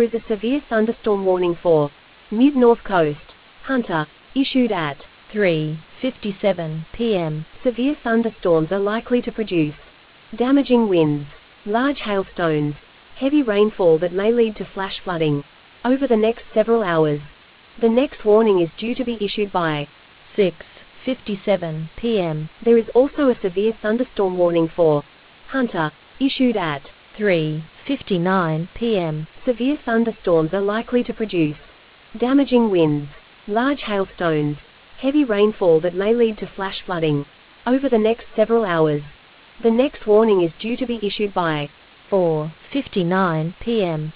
is a severe thunderstorm warning for mid-north coast. Hunter. Issued at 3:57 p.m. Severe thunderstorms are likely to produce damaging winds, large hailstones, heavy rainfall that may lead to flash flooding over the next several hours. The next warning is due to be issued by 6:57 p.m. There is also a severe thunderstorm warning for Hunter. Issued at 3:59 p.m. Severe thunderstorms are likely to produce damaging winds, large hailstones, heavy rainfall that may lead to flash flooding over the next several hours. The next warning is due to be issued by 4:59 p.m.